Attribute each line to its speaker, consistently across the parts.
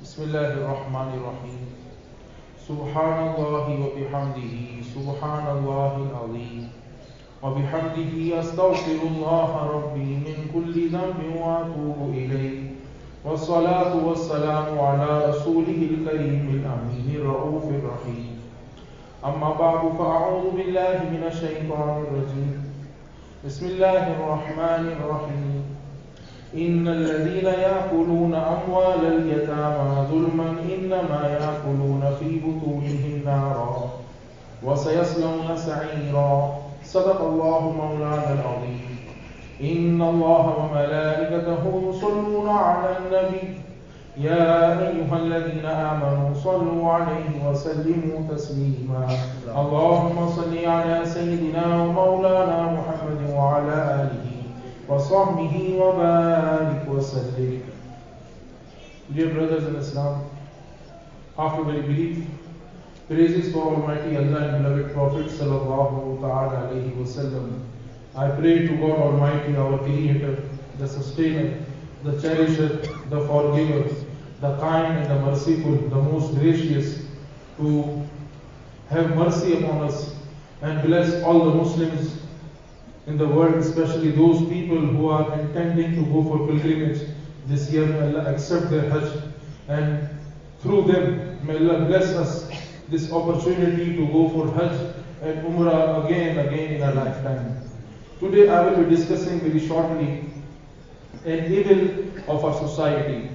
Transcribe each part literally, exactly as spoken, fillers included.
Speaker 1: Bismillahirrahmanirrahim. Subhanallahi wa bihamdihi, Subhanallahil azim. Wa bihamdihi astaghfirullah rabbi min kulli dhanbin wa atubu ilayh. Wassalatu wassalamu ala rasulihil kareemil aminir raufir rahim. Amma ba'du fa'a'udhu billahi minash shaitanir rajim. Bismillahir rahmanir rahim. إن الذين يأكلون أموال اليتامى ظلما إنما يأكلون في بطونهم نارا وسيصلون سعيرا صدق الله مولانا العظيم إن الله وملائكته يصلون على النبي يا أيها الذين آمنوا صلوا عليه وسلموا تسليما اللهم صل على سيدنا ومولانا محمد وعلى آله وصحبه وبارك وسلم. Dear brothers in Islam, after we believe, praises for Almighty Allah and beloved Prophet sallallahu ta'ala alayhi wa sallam. I pray to God Almighty, our Creator, the Sustainer, the Cherisher, the Forgiver, the Kind and the Merciful, the Most Gracious, to have mercy upon us and bless all the Muslims in the world, especially those people who are intending to go for pilgrimage this year. May Allah accept their Hajj, and through them may Allah bless us this opportunity to go for Hajj and Umrah again and again in our lifetime. Today I will be discussing very shortly an evil of our society,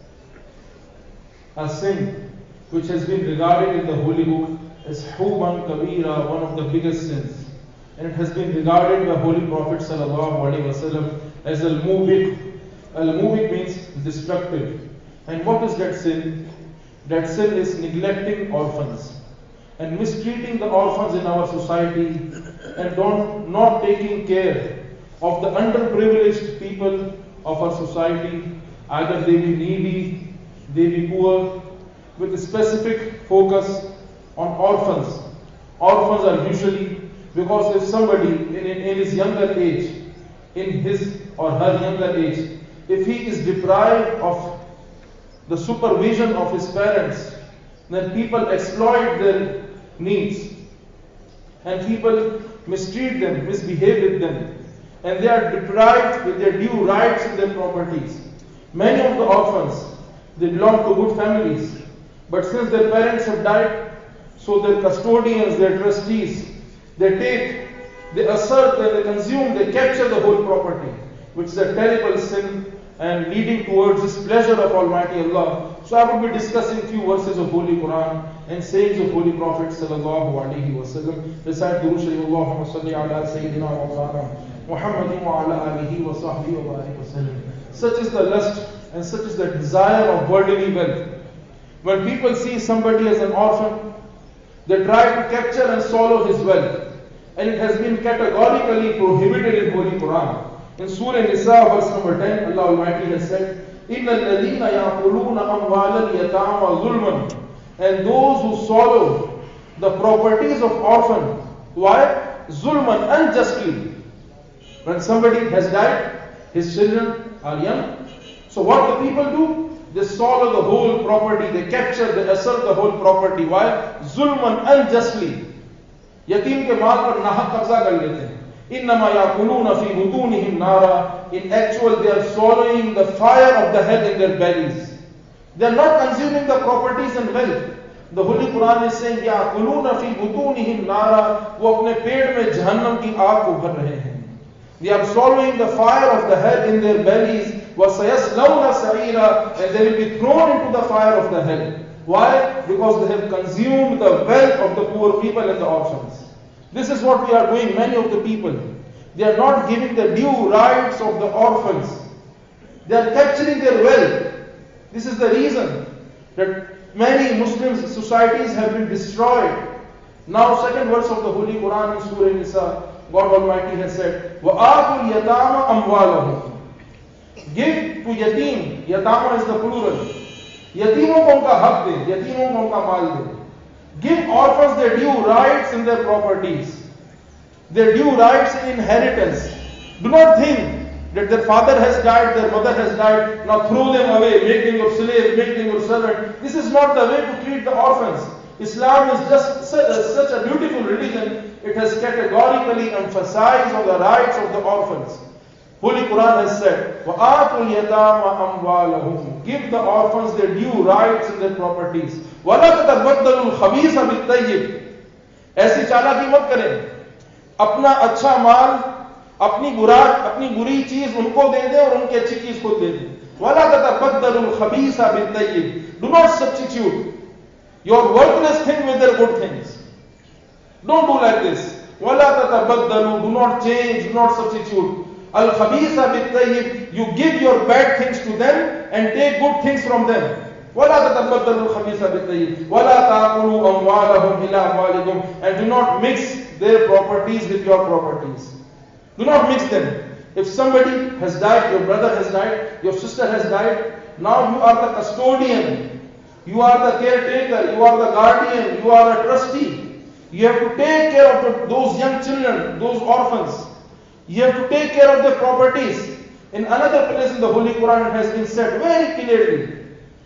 Speaker 1: a sin which has been regarded in the Holy Book as Huban Kabira, one of the biggest sins. And it has been regarded by Holy Prophet sallallahu alaihi wasallam as al-mubiq. Al-mubiq means destructive. And what is that sin? That sin is neglecting orphans and mistreating the orphans in our society, and don't, not taking care of the underprivileged people of our society. Either they be needy, they be poor, with a specific focus on orphans. Orphans are usually, because if somebody in, in, in his younger age, in his or her younger age, if he is deprived of the supervision of his parents, then people exploit their needs and people mistreat them, misbehave with them, and they are deprived with their due rights in their properties. Many of the orphans, they belong to good families, but since their parents have died, so their custodians, their trustees, they take, they assert, they consume, they capture the whole property, which is a terrible sin and leading towards displeasure of Almighty Allah. So I will be discussing few verses of Holy Quran and sayings of Holy Prophet sallallahu alaihi wasallam. Recite Durood Sharif, Allahumma salli ala Sayyidina wa Mawlana Muhammadin wa ala alihi wa sahbihi wa barik wa sallam. Such is the lust and such is the desire of worldly wealth. When people see somebody as an orphan, they try to capture and swallow his wealth. And it has been categorically prohibited in Holy Quran. In Surah Nisa, verse number ten, Allah Almighty has said, إِنَّ الَّذِينَ يَأْكُلُونَ أَمْوَالَ الْيَتَامَى ظُلْمًا. And those who swallow the properties of orphan. Why? Zulman, unjustly. When somebody has died, his children are young. So what the people do? They swallow the whole property, they capture, they assert the whole property. Why? Zulman, unjustly. यतीम के माल पर नाहक कब्जा कर लेते हैं. इन्नमा याकुलून फी बुतूनिहिम नारा. In actual, they are swallowing the fire of the hell in their bellies. They are not consuming the properties and wealth. The Holy Quran is saying याकुलून फी बुतूनिहिम नारा. वो अपने पेट में जहन्नम की आग को भर रहे हैं. They are swallowing the fire of the hell in their bellies. وَسَيَصْلَوْنَ سَعِيرًا. And they will be thrown into the fire of the hell. Why? Because they have consumed the wealth of the poor people and the orphans. This is what we are doing, many of the people. They are not giving the due rights of the orphans. They are capturing their wealth. This is the reason that many Muslim societies have been destroyed. Now, second verse of the Holy Quran in Surah Nisa, God Almighty has said, وَآتُوا الْيَتَامَ أَمْوَالَهُمْ. Give to yatim. Yatama is the plural. यतीमों को उनका हक दे, यतीमों को उनका माल दे. Give orphans their due rights in their properties, their due rights in inheritance. Do not think that their father has died, their mother has died, now throw them away, make them your slave, make them your servant. This is not the way to treat the orphans. Islam is just such a, such a beautiful religion. It has categorically emphasized on the rights of the orphans. Holy Quran has said, وَآتُوا الْيَتَامَ أَمْوَالَهُمْ. Give the orphans their due rights and their properties. وَلَا تَتَبَدَّلُوا الْخَبِيثَ بِالطَّيِّبِ. ऐसी चालाकी मत करें. अपना अच्छा माल, अपनी बुरा अपनी बुरी चीज उनको दे दे और उनकी अच्छी चीज खुद दे दे. وَلَا تَتَبَدَّلُوا الْخَبِيثَ بِالطَّيِّبِ. Do not substitute your worthless thing with their good things. Don't do like this. وَلَا تَتَبَدَّلُوا. Do not change, do not substitute. Al-Khabisa bit-tayyib. You give your bad things to them and take good things from them. وَلَا تَتَبَدَّلُوا الْخَبِيثَ بِالطَّيِّبِ وَلَا تَأْكُلُوا أَمْوَالَهُمْ إِلَىٰ أَمْوَالِكُمْ. And do not mix their properties with your properties. Do not mix them. If somebody has died, your brother has died, your sister has died, now you are the custodian, you are the caretaker, you are the guardian, you are a trustee. You have to take care of the, those young children, those orphans. You have to take care of their properties. In another place in the Holy Quran it has been said very clearly,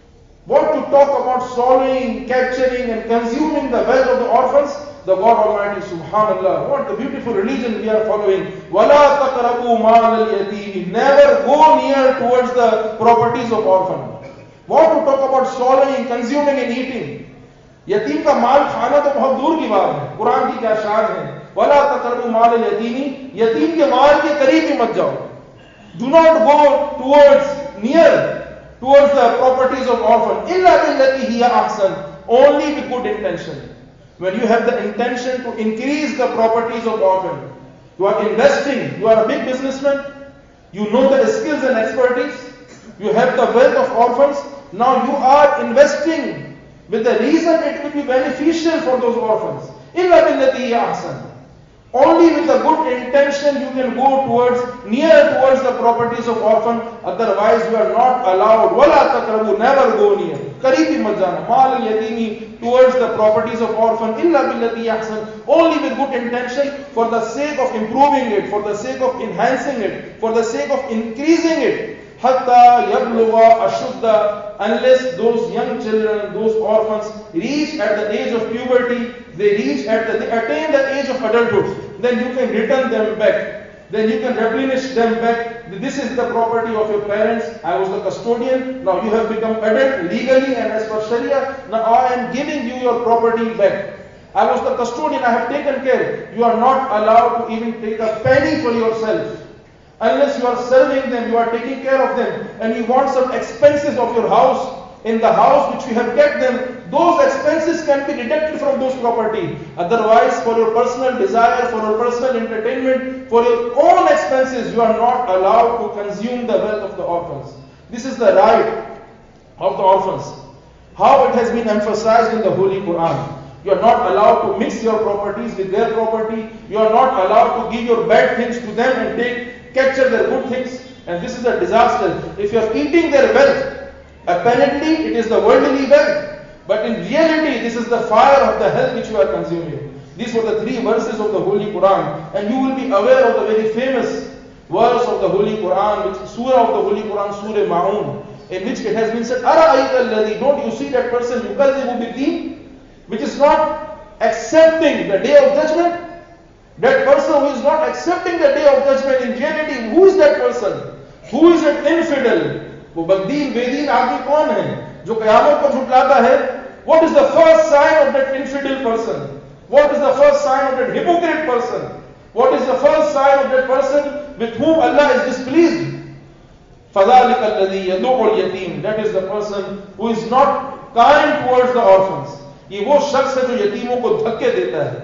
Speaker 1: what to talk about swallowing, capturing and consuming the wealth of the orphans. The God Almighty, subhanallah, what the beautiful religion we are following. وَلَا تَقْرَبُوا مَالَ الْيَتِيمِ. Never go near towards the properties of orphan. What to talk about swallowing, consuming and eating. यतीम का माल खाना तो बहुत दूर की बात है. कुरान की क्या शान है. वला तक़रबू माल यतीमी. यतीम के माल के करीब ही मत जाओ. Do not go towards, near, towards the properties of orphan. إِلَّا بِالَّتِي هِيَ أَحْسَنُ. Only with good intention. When you have the intention to increase the properties of orphan, you are investing, you are a big businessman, you know the skills and expertise, you have the wealth of orphans, now you are investing with the reason it will be beneficial for those orphans. إِلَّا بِالَّتِي هِيَ أَحْسَنُ. Only with a good intention you can go towards, near towards the properties of orphan. Otherwise you are not allowed. وَلَا تَقْرَبُوا. Never go near. قَرِيبِ مَتْ جانا. مَالَ الْيَتِيمِ. Towards the properties of orphan. إِلَّا بِالَّتِي أَحْسَنُ. Only with good intention, for the sake of improving it, for the sake of enhancing it, for the sake of increasing it. حَتَّى يَبْلُغَ أَشُدَّ. Unless those young children, those orphans reach at the age of puberty, they reach at the, they attain the age of adulthood, then you can return them back. Then you can replenish them back. This is the property of your parents. I was the custodian. Now you have become adult legally and as per Sharia. Now I am giving you your property back. I was the custodian. I have taken care. You are not allowed to even take a penny for yourself. Unless you are serving them, you are taking care of them, and you want some expenses of your house, in the house which you have kept them, those expenses can be deducted from those property. Otherwise, for your personal desire, for your personal entertainment, for your own expenses, you are not allowed to consume the wealth of the orphans. This is the right of the orphans. How it has been emphasized in the Holy Quran. You are not allowed to mix your properties with their property. You are not allowed to give your bad things to them and take capture their good things, and this is a disaster. If you are eating their wealth, apparently it is the worldly wealth, but in reality this is the fire of the hell which you are consuming. These were the three verses of the Holy Quran, and you will be aware of the very famous verse of the Holy Quran, which surah of the Holy Quran, Surah Ma'un, in which it has been said, Ara'ayta alladhi, don't you see that person yukazzibu bid-deen, which is not accepting the day of judgment? That person who is not accepting the day of judgment, in reality, who is that person? Who is an infidel? वो बददीन बेदीन आदमी कौन है जो क़यामत को झुटलाता है? What is the first sign of that infidel person? What is the first sign of that hypocrite person? What is the first sign of that person with whom Allah is displeased? فَذَلِكَ الَّذِي يَدُعُ الْيَتِيمِ. That is the person who is not kind towards the orphans. ये वो शख्स है जो यतीमों को धक्के देता है.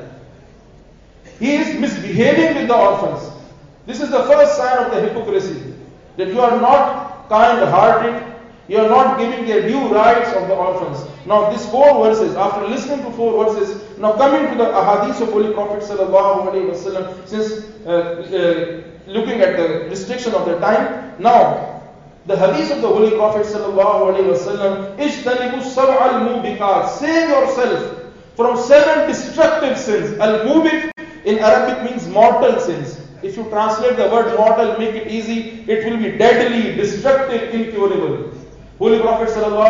Speaker 1: He is misbehaving with the orphans. This is the first sign of the hypocrisy. That you are not kind-hearted, you are not giving their due rights of the orphans. Now these four verses, after listening to four verses, now coming to the ahadith of Holy Prophet sallallahu alaihi wasallam, since uh, uh, looking at the restriction of the time, now the hadith of the Holy Prophet sallallahu alaihi wasallam, ijtanibu sab'a al-mubiqat, save yourself from seven destructive sins. Al-mubiq in Arabic means mortal sins. If you translate the word mortal, make it easy, it will be deadly, destructive, incurable. Holy Prophet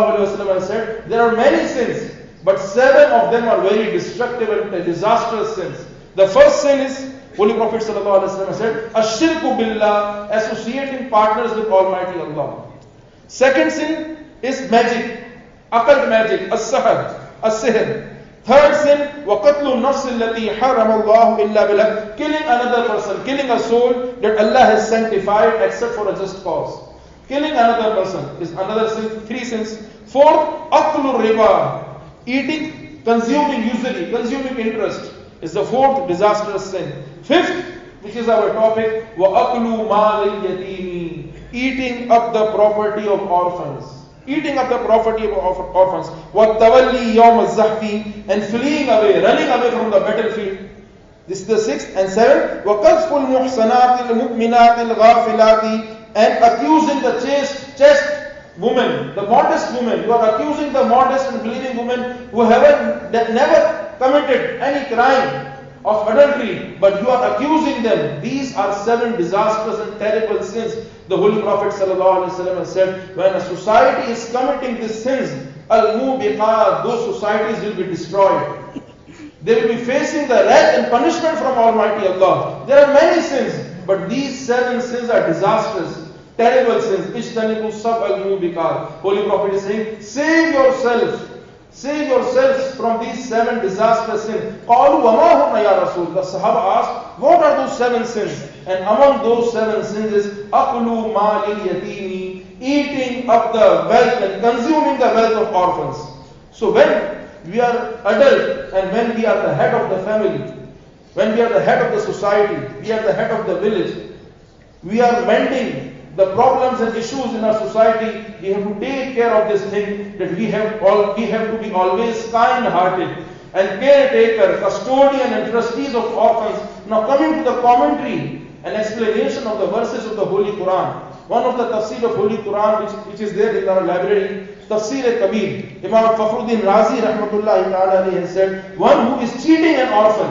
Speaker 1: ﷺ has said, there are many sins, but seven of them are very destructive and disastrous sins. The first sin is, Holy Prophet ﷺ has said, Ashirku billah, associating partners with Almighty Allah. Second sin is magic, occult magic, as-sahar, as-sihr. Third sin, وَقَتْلُ النَّفْسِ الَّتِي حَرَّمَ اللَّهُ إِلَّا بِالْحَقِّ, killing another person, killing a soul that Allah has sanctified except for a just cause. Killing another person is another sin. Three sins. Fourth, أَكْلُ الرِّبَا, eating, consuming usury, consuming interest is the fourth disastrous sin. Fifth, which is our topic, وَأَكْلُ مَالِ الْيَتِيمِ, eating up the property of orphans. Eating up the property of orphans. وَالتَّوَلِّي يَوْمَ الزَّحْفِ, and fleeing away, running away from the battlefield. This is the sixth. And seventh, وَقَذْفُ الْمُحْصَنَاتِ الْمُؤْمِنَاتِ الْغَافِلَاتِ, and accusing the chaste, chaste woman, the modest woman. You are accusing the modest and believing woman who haven't, that never committed any crime of adultery, but you are accusing them. These are seven disastrous and terrible sins. The Holy Prophet ﷺ has said, when a society is committing these sins, al-mubiqat, those societies will be destroyed. They will be facing the wrath and punishment from Almighty Allah. There are many sins, but these seven sins are disastrous, terrible sins. Ishtanibu sab al-mubiqat. Holy Prophet is saying, save yourself. Save yourselves from these seven disastrous sins. قَالُوا وَمَا هُنَّ يَا رَسُولُ. The Sahaba asked, what are those seven sins? And among those seven sins is أَقْلُوا مَالِ الْيَتِيمِ, eating up the wealth and consuming the wealth of orphans. So when we are adult and when we are the head of the family, when we are the head of the society, we are the head of the village, we are mending the problems and issues in our society, we have to take care of this thing, that we have all we have to be always kind-hearted and caretaker, custodian and trustees of orphans. Now coming to the commentary and explanation of the verses of the Holy Quran. One of the tafsir of Holy Quran which, which is there in our library, Tafsir al-Kabir, Imam Fakhruddin Razi rahmatullahi ta'ala has said, one who is cheating an orphan,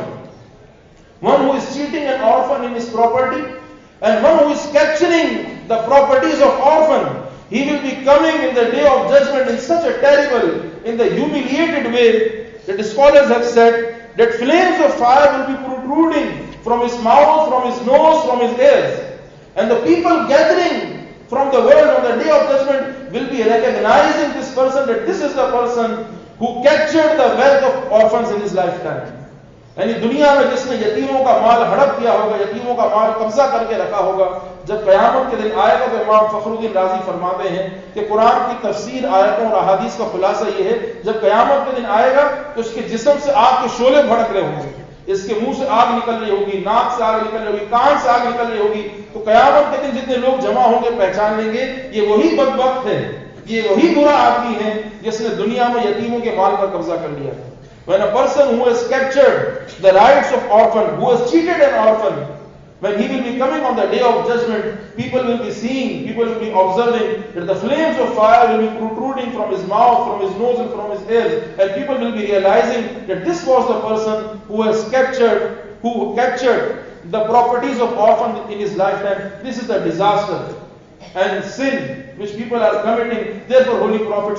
Speaker 1: one who is cheating an orphan in his property, and one who is capturing the properties of orphan, he will be coming in the day of judgment in such a terrible, in the humiliated way that the scholars have said that flames of fire will be protruding from his mouth, from his nose, from his ears. And the people gathering from the world on the day of judgment will be recognizing this person, that this is the person who captured the wealth of orphans in his lifetime. यानी दुनिया में जिसने यतीमों का माल हड़प किया होगा, यतीमों का माल कब्जा करके रखा होगा, जब क़यामत के दिन आएगा तो इमाम फखरुद्दीन राजी फरमाते हैं कि कुरान की तफसीर, आयतों और अहादीस का खुलासा ये है, जब क़यामत के दिन आएगा तो उसके जिस्म से आग के शोले भड़क रहे होंगे, इसके मुंह से आग निकल रही होगी, नाक से आग निकल रही होगी, कान से आग निकल रही होगी। तो क़यामत के दिन जितने लोग जमा होंगे पहचान लेंगे ये वही बदबख्त है, ये वही बुरा आदमी है जिसने दुनिया में यतीमों के माल पर कब्जा कर लिया है। When a person who has captured the rights of orphan, who has cheated an orphan, when he will be coming on the day of judgment, people will be seeing, people will be observing that the flames of fire will be protruding from his mouth, from his nose and from his ears, and people will be realizing that this was the person who has captured, who captured the properties of orphan in his lifetime. This is a disaster and sin which people are committing. Therefore, Holy Prophet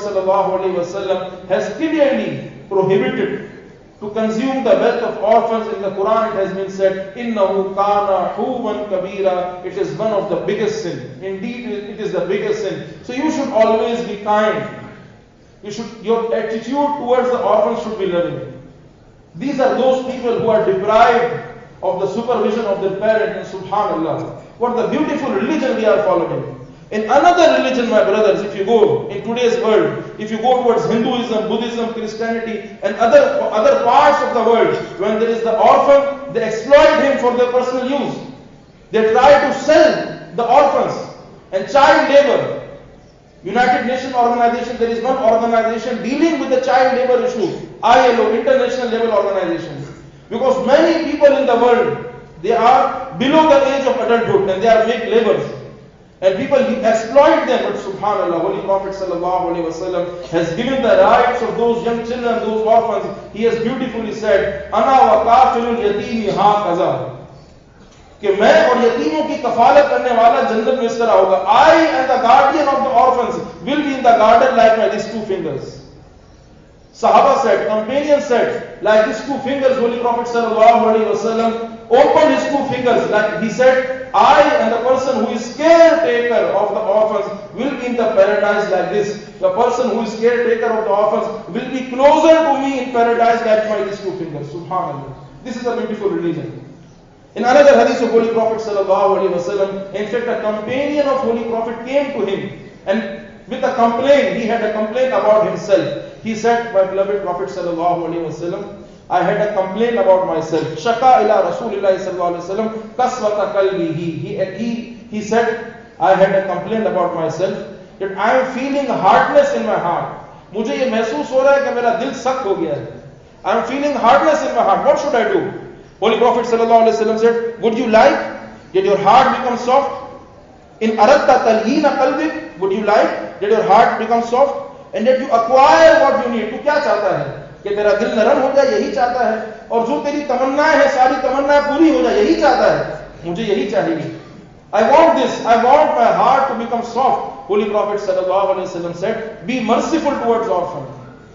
Speaker 1: ﷺ has clearly prohibited to consume the wealth of orphans. In the Quran it has been said, إِنَّهُ كَانَ حُوبًا كَبِيرًا. It is one of the biggest sin. Indeed, it is the biggest sin. So you should always be kind. You should, your attitude towards the orphans should be loving. These are those people who are deprived of the supervision of their parents, and subhanallah, what the beautiful religion we are following. In another religion, my brothers, if you go in today's world, if you go towards Hinduism, Buddhism, Christianity, and other, other parts of the world, when there is the orphan, they exploit him for their personal use. They try to sell the orphans and child labor. United Nations organization, there is one organization dealing with the child labor issue, I L O, International Labour Organization. Because many people in the world, they are below the age of adulthood and they are make laborers. And people exploit them, but subhanallah, Holy Prophet ﷺ has given the rights of those young children, those orphans. He has beautifully said, Ana wa kafilul yatimi hakaza. कि मैं और यतीमों की कफालत करने वाला जन्नत में इस तरह होगा. I and the guardian of the orphans will be in the garden like my these two fingers. Sahaba said, companions said, like his two fingers, Holy Prophet sallallahu alaihi wasallam opened his two fingers, like he said, I and the person who is caretaker of the orphans will be in the paradise like this. The person who is caretaker of the orphans will be closer to me in paradise like my these two fingers. Subhanallah. This is a beautiful religion. In another hadith of Holy Prophet sallallahu alaihi wasallam, in fact, a companion of Holy Prophet came to him and with a complaint, he had a complaint about himself. He said, my beloved Prophet sallallahu alaihi wasallam, I had a complaint about myself. Shaka ila Rasulillah sallallahu alaihi wasallam, kaswata qalbihi. He, he, he said, I had a complaint about myself that I am feeling hardness in my heart. मुझे ये महसूस हो रहा है कि मेरा दिल सख्त हो गया है. I am feeling hardness in my heart. What should I do? Holy Prophet sallallahu alaihi wasallam said, would you like that your heart become soft? In aratta talyina qalbik, would you like that your heart becomes soft and that you acquire what you need? तू क्या चाहता है कि तेरा दिल नरम हो जाए? यही चाहता है. और जो तेरी तमन्नाएं हैं सारी तमन्नाएं पूरी हो जाए, यही चाहता है. मुझे यही चाहिए. I want this. I want my heart to become soft. Holy Prophet sallallahu alaihi wasallam said, be merciful towards orphans.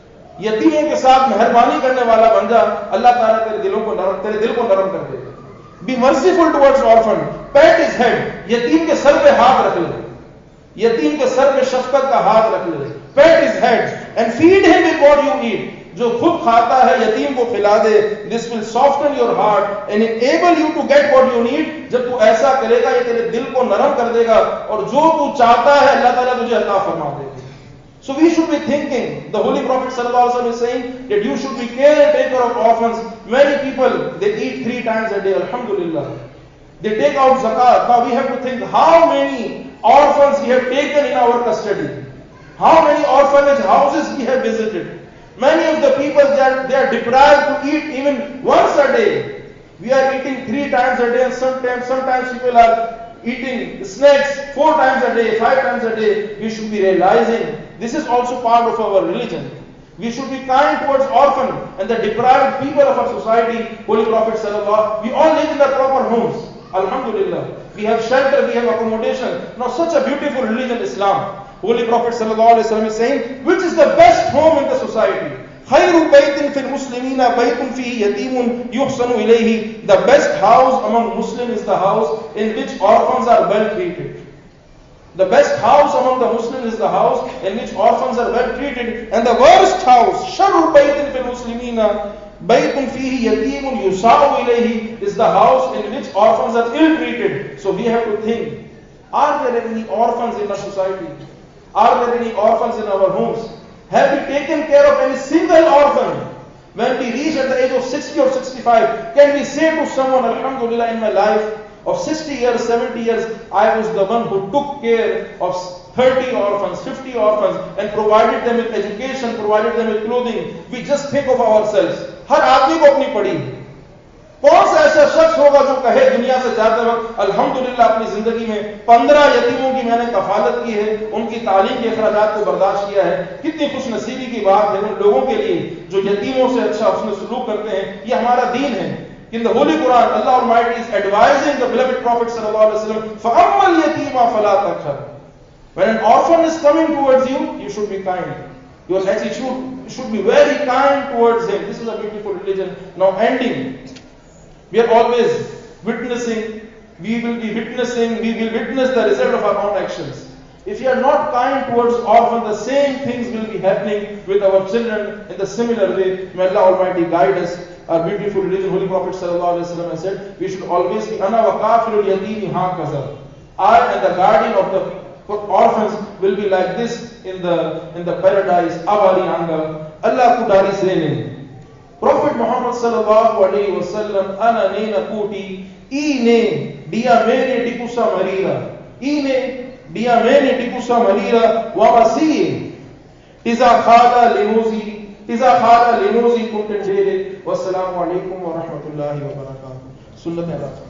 Speaker 1: यतीमों के साथ मेहरबानी करने वाला बन जा, अल्लाह ताला तेरे दिलों को नरम तेरे दिल को नरम कर देगा. Be merciful towards orphan. Pat his head. यतीम के सर पे हाथ रख ले. यतीम के सर पे शफकत का हाथ रख ले. Pat his head and feed him with what you eat. जो खुद खाता है यतीम को खिला दे. This will soften your heart and enable you to get what you need. जब तू ऐसा करेगा ये तेरे दिल को नरम कर देगा और जो तू चाहता है अल्लाह ताला तुझे अता फरमा देगा. So we should be thinking, the Holy Prophet sallallahu alaihi wasallam is saying that you should be caretaker of orphans. Many people, they eat three times a day, alhamdulillah. They take out zakat. Now we have to think how many orphans we have taken in our custody. How many orphanage houses we have visited. Many of the people, they are, they are deprived to eat even once a day. We are eating three times a day and sometimes, sometimes people are eating snacks four times a day, five times a day. We should be realizing this is also part of our religion. We should be kind towards orphan and the deprived people of our society. Holy Prophet sallallahu, we all live in our proper homes. Alhamdulillah. We have shelter, we have accommodation. Now such a beautiful religion, Islam. Holy Prophet sallallahu alaihi wasallam is saying, which is the best home in the society? خير بيت في المسلمين بيت فيه يتيم يحسن إليه. The best house among Muslims is the house in which orphans are well treated. The best house among the Muslims is the house in which orphans are well treated. And the worst house, شر بيت في المسلمين بيت فيه يتيم يساء إليه, is the house in which orphans are ill treated. So we have to think, are there any orphans in our society? Are there any orphans in our homes? Have we taken care of any single orphan? When we reach at the age of sixty or sixty-five, can we say to someone, alhamdulillah, in my life of sixty years, seventy years, I was the one who took care of thirty orphans, fifty orphans and provided them with education, provided them with clothing. We just think of ourselves. हर आदमी को अपनी पड़ी. कौन सा ऐसा शख्स होगा जो कहे दुनिया से जाते वक्त अल्हम्दुलिल्लाह अपनी जिंदगी में पंद्रह यतीमों की मैंने कफालत की है, उनकी तालीम के अखराजात को बर्दाश्त किया है. कितनी खुश नसीबी की बात है उन लोगों के लिए जो यतीमों से अच्छा उसमें सलूक करते हैं. ये हमारा दीन है. In the Holy Quran, Allah Almighty is advising the beloved Prophet sallallahu alaihi wasallam, فَأَمَّا الْيَتِيمَ فَلَا تَقْهَرْ. When an orphan is coming towards you, you should be kind. Your attitude should be very kind towards him. This is a beautiful religion. Now ending. We are always witnessing, we will be witnessing, we will witness the result of our own actions. If you are not kind towards orphans, the same things will be happening with our children in the similar way. May Allah Almighty guide us. Our beautiful religion, Holy Prophet sallallahu alaihi wasallam has said, we should always be ana wa kafirul yatimi hakaza. I and the guardian of the orphans will be like this in the in the paradise. Avari anga Allah kudari sene. Prophet Muhammad sallallahu alaihi wasallam ana ne nakuti ine dia mene dikusa marira ine dia mene dikusa marira wa wasi iza khala linuzi iza khala linuzi kuntendere. Wassalamu alaikum wa rahmatullahi wa barakatuh. Sunnat